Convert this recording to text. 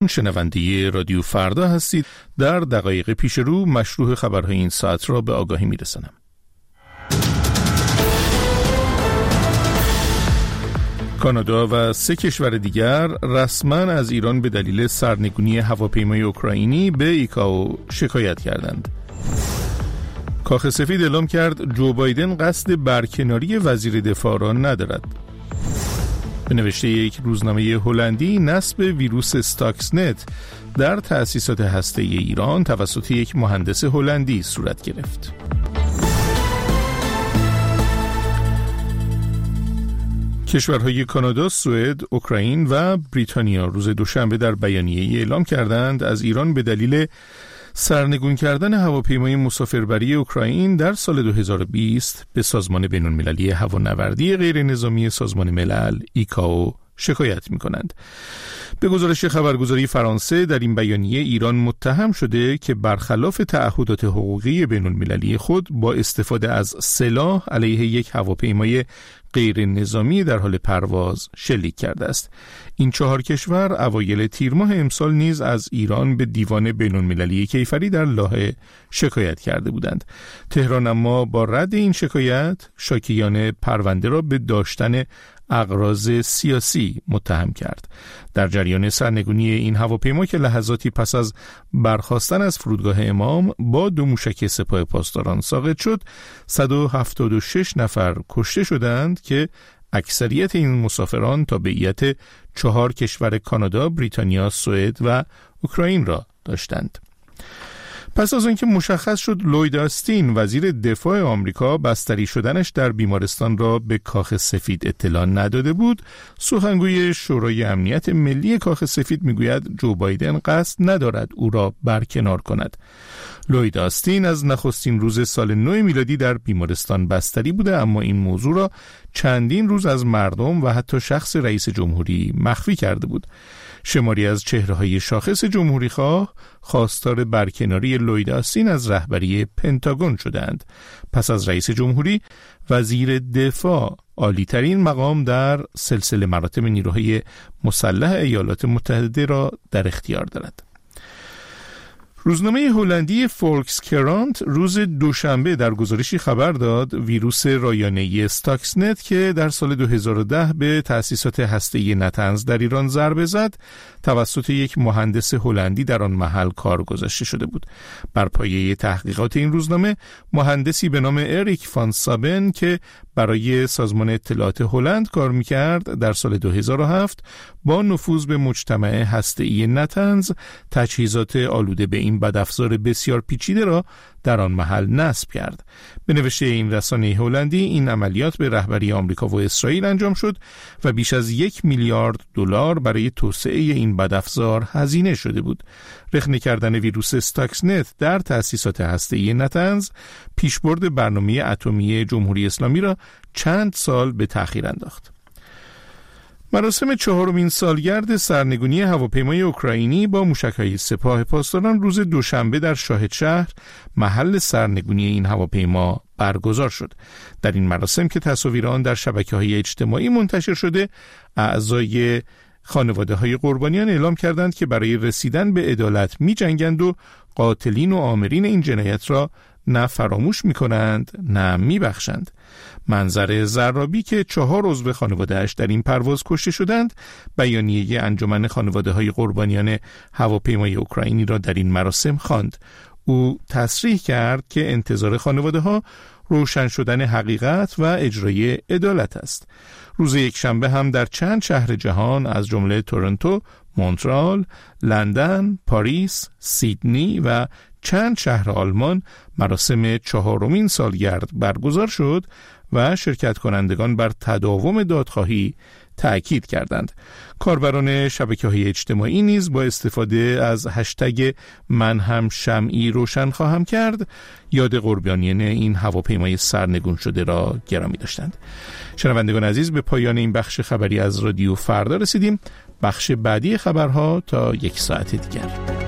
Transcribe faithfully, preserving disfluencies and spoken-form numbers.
شنونده رادیو فردا هستید. در دقایق پیش رو مشروع خبرهای این ساعت را به آگاهی میرسانم. کانادا و سه کشور دیگر رسما از ایران به دلیل سرنگونی هواپیمای اوکراینی به ایکائو شکایت کردند. کاخ سفید اعلام کرد جو بایدن قصد برکناری وزیر دفاع را ندارد. به نوشته یک روزنامه هلندی، نصب ویروس استاکسنت در تأسیسات هسته‌ای ایران توسط یک مهندس هلندی صورت گرفت. کشورهای کانادا، سوئد، اوکراین و بریتانیا روز دوشنبه در بیانیه‌ای اعلام کردند از ایران به دلیل سرنگون کردن هواپیمای مسافربری اوکراین در سال دو هزار و بیست به سازمان بین‌المللی هوانوردی غیر نظامی سازمان ملل ایکائو شکایت می‌کنند. به گزارش خبرگزاری فرانسه، در این بیانیه ایران متهم شده که برخلاف تعهدات حقوقی بین‌المللی خود با استفاده از سلاح علیه یک هواپیمای غیر نظامی در حال پرواز شلیک کرده است. این چهار کشور اوایل تیر ماه امسال نیز از ایران به دیوان بین‌المللی کیفری در لاهه شکایت کرده بودند. تهران اما با رد این شکایت شاکیان پرونده را به داشتن اغراض سیاسی متهم کرد. در جریان سرنگونی این هواپیما که لحظاتی پس از برخاستن از فرودگاه امام با دو موشک سپاه پاسداران ساقط شد، صد و هفتاد و شش نفر کشته شدند که اکثریت این مسافران تابعیت چهار کشور کانادا، بریتانیا، سوئد و اوکراین را داشتند. پس از آنکه مشخص شد لوید آستین وزیر دفاع آمریکا بستری شدنش در بیمارستان را به کاخ سفید اطلاع نداده بود، سخنگوی شورای امنیت ملی کاخ سفید میگوید جو بایدن قصد ندارد او را برکنار کند. لوید آستین از نخستین روز سال نو میلادی در بیمارستان بستری بوده، اما این موضوع را چندین روز از مردم و حتی شخص رئیس جمهوری مخفی کرده بود. شماری از چهره‌های شاخص جمهوری‌خواه خواستار برکناری لوید آستین از رهبری پنتاگون شدند. پس از رئیس جمهوری، وزیر دفاع عالی‌ترین مقام در سلسله مراتب نیروهای مسلح ایالات متحده را در اختیار دارد. روزنامه هلندی فولکسکرانت روز دوشنبه در گزارشی خبر داد ویروس رایانه‌ای استاکسنت که در سال دو هزار و ده به تأسیسات هسته‌ای نتنز در ایران ضربه زد، توسط یک مهندس هلندی در آن محل کار گذاشته شده بود. بر پایه تحقیقات این روزنامه، مهندسی به نام اریک فان سابن که برای سازمان اطلاعات هلند کار می‌کرد، در سال دو هزار و هفت با نفوذ به مجتمع هسته‌ای نتنز تجهیزات آلوده به این بدافزار بسیار پیچیده را در آن محل نصب کرد. به نوشته این رسانه هلندی، این عملیات به رهبری آمریکا و اسرائیل انجام شد و بیش از یک میلیارد دلار برای توسعه این بدافزار هزینه شده بود. رخنه کردن ویروس استاکسنت در تأسیسات هسته‌ای نتنز پیشبرد برنامه اتمی جمهوری اسلامی را چند سال به تأخیر انداخت. مراسم چهارمین سالگرد سرنگونی هواپیمای اوکراینی با موشک‌های سپاه پاسداران روز دوشنبه در شاهدشهر، محل سرنگونی این هواپیما، برگزار شد. در این مراسم که تصاویر آن در شبکه‌های اجتماعی منتشر شده، اعضای خانواده‌های قربانیان اعلام کردند که برای رسیدن به عدالت می‌جنگند و قاتلین و آمرین این جنایت را نه فراموش می‌کنند نه می‌بخشند. منظر زرابی که چهار عضو خانواده‌اش در این پرواز کشته شدند، بیانیه انجمن خانواده‌های قربانیان هواپیمای اوکراینی را در این مراسم خواند. او تصریح کرد که انتظار خانواده‌ها روشن شدن حقیقت و اجرای عدالت است. روز یکشنبه هم در چند شهر جهان از جمله تورنتو، مونترال، لندن، پاریس، سیدنی و چند شهر آلمان مراسم چهارمین سالگرد برگزار شد و شرکت کنندگان بر تداوم دادخواهی تأکید کردند. کاربران شبکه‌های اجتماعی نیز با استفاده از هشتگ من هم شمعی روشن خواهم کرد، یاد قربانیان این هواپیمای سرنگون شده را گرامی داشتند. شنوندگان عزیز، به پایان این بخش خبری از رادیو فردا رسیدیم. بخش بعدی خبرها تا یک ساعت دیگر.